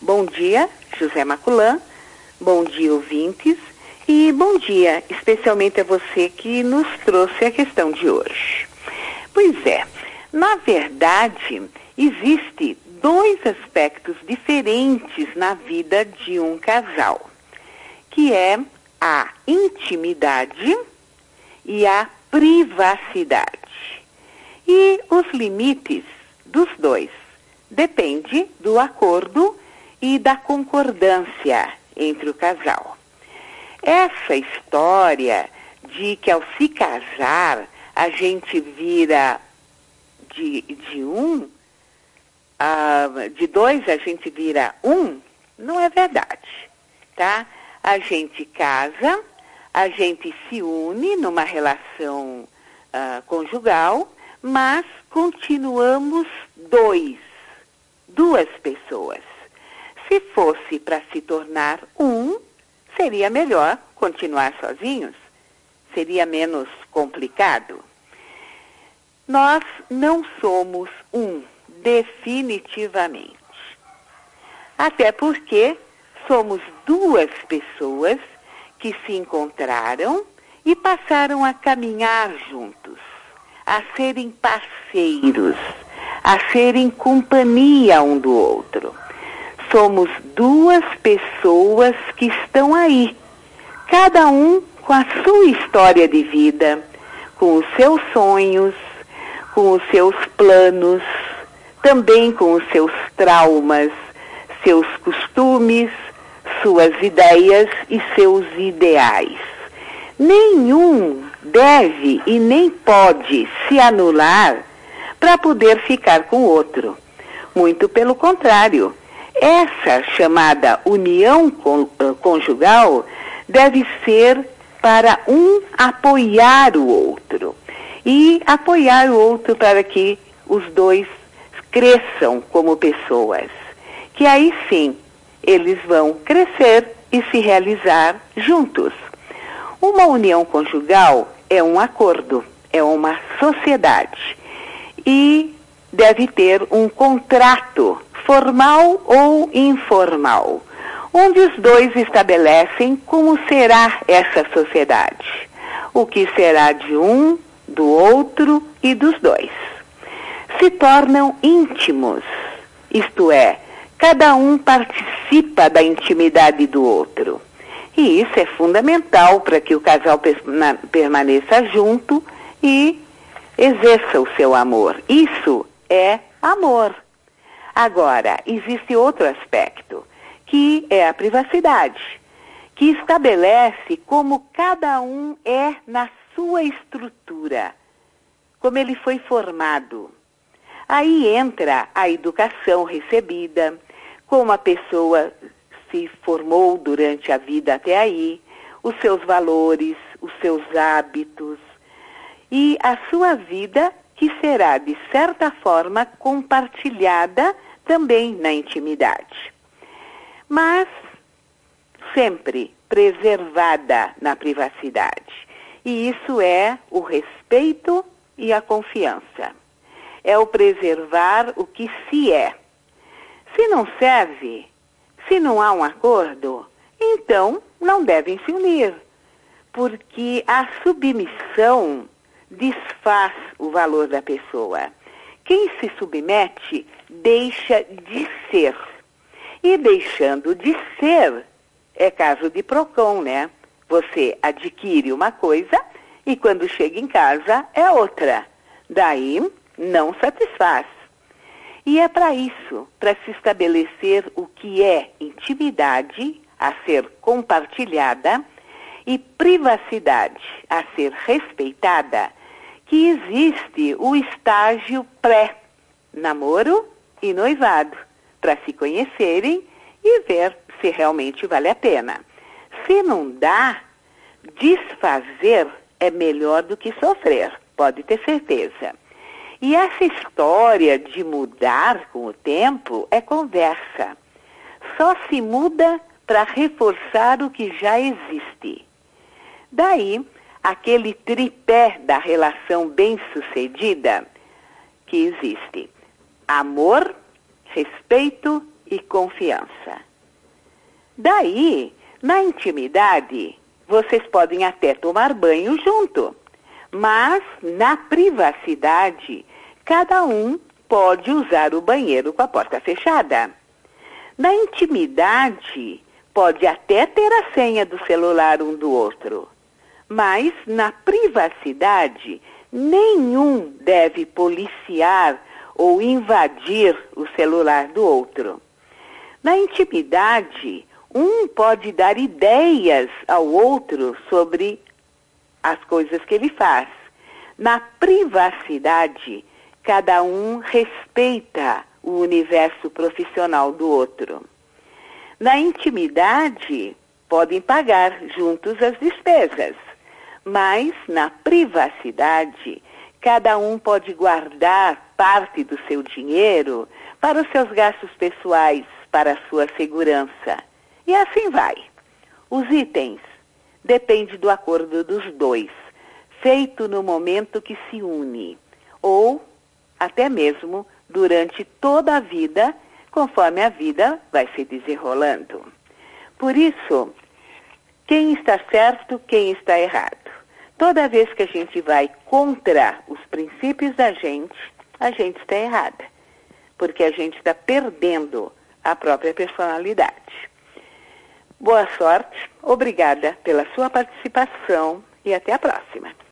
Bom dia, José Maculan. Bom dia, ouvintes. E bom dia, especialmente a você que nos trouxe a questão de hoje. Pois é, na verdade, existe dois aspectos diferentes na vida de um casal, que é a intimidade e a privacidade. E os limites dos dois depende do acordo e da concordância entre o casal. Essa história de que ao se casar a gente vira de dois a gente vira um, não é verdade, tá? A gente casa, a gente se une numa relação conjugal, mas continuamos duas pessoas. Se fosse para se tornar um, seria melhor continuar sozinhos? Seria menos complicado? Nós não somos um, definitivamente. Até porque somos duas pessoas que se encontraram e passaram a caminhar juntos, a serem parceiros, a serem companhia um do outro. Somos duas pessoas que estão aí, cada um com a sua história de vida, com os seus sonhos, com os seus planos, também com os seus traumas, seus costumes, suas ideias e seus ideais. Nenhum deve e nem pode se anular para poder ficar com o outro. Muito pelo contrário. Essa chamada união conjugal deve ser para um apoiar o outro e apoiar o outro para que os dois cresçam como pessoas, que aí sim eles vão crescer e se realizar juntos. Uma união conjugal é um acordo, é uma sociedade e deve ter um contrato formal ou informal, onde os dois estabelecem como será essa sociedade, o que será de um, do outro e dos dois. Se tornam íntimos, isto é, cada um participa da intimidade do outro. E isso é fundamental para que o casal permaneça junto e exerça o seu amor. Isso é amor. Agora, existe outro aspecto, que é a privacidade, que estabelece como cada um é na sua estrutura, como ele foi formado. Aí entra a educação recebida, como a pessoa se formou durante a vida até aí, os seus valores, os seus hábitos e a sua vida, que será, de certa forma, compartilhada também na intimidade. Mas sempre preservada na privacidade. E isso é o respeito e a confiança. É o preservar o que se é. Se não serve, se não há um acordo, então não devem se unir. Porque a submissão desfaz o valor da pessoa. Quem se submete deixa de ser. E deixando de ser é caso de PROCON, né? Você adquire uma coisa e quando chega em casa é outra. Daí não satisfaz. E é para isso, para se estabelecer o que é intimidade a ser compartilhada e privacidade a ser respeitada, que existe o estágio pré-namoro e noivado, para se conhecerem e ver se realmente vale a pena. Se não dá, desfazer é melhor do que sofrer, pode ter certeza. E essa história de mudar com o tempo é conversa. Só se muda para reforçar o que já existe. Daí, aquele tripé da relação bem-sucedida que existe: amor, respeito e confiança. Daí, na intimidade, vocês podem até tomar banho junto, mas na privacidade, cada um pode usar o banheiro com a porta fechada. Na intimidade, pode até ter a senha do celular um do outro, mas na privacidade, nenhum deve policiar ou invadir o celular do outro. Na intimidade, um pode dar ideias ao outro sobre as coisas que ele faz. Na privacidade, cada um respeita o universo profissional do outro. Na intimidade, podem pagar juntos as despesas, mas na privacidade, cada um pode guardar parte do seu dinheiro para os seus gastos pessoais, para a sua segurança. E assim vai. Os itens dependem do acordo dos dois, feito no momento que se une, ou até mesmo durante toda a vida, conforme a vida vai se desenrolando. Por isso, quem está certo, quem está errado. Toda vez que a gente vai contra os princípios da gente, a gente está errada, porque a gente está perdendo a própria personalidade. Boa sorte, obrigada pela sua participação e até a próxima.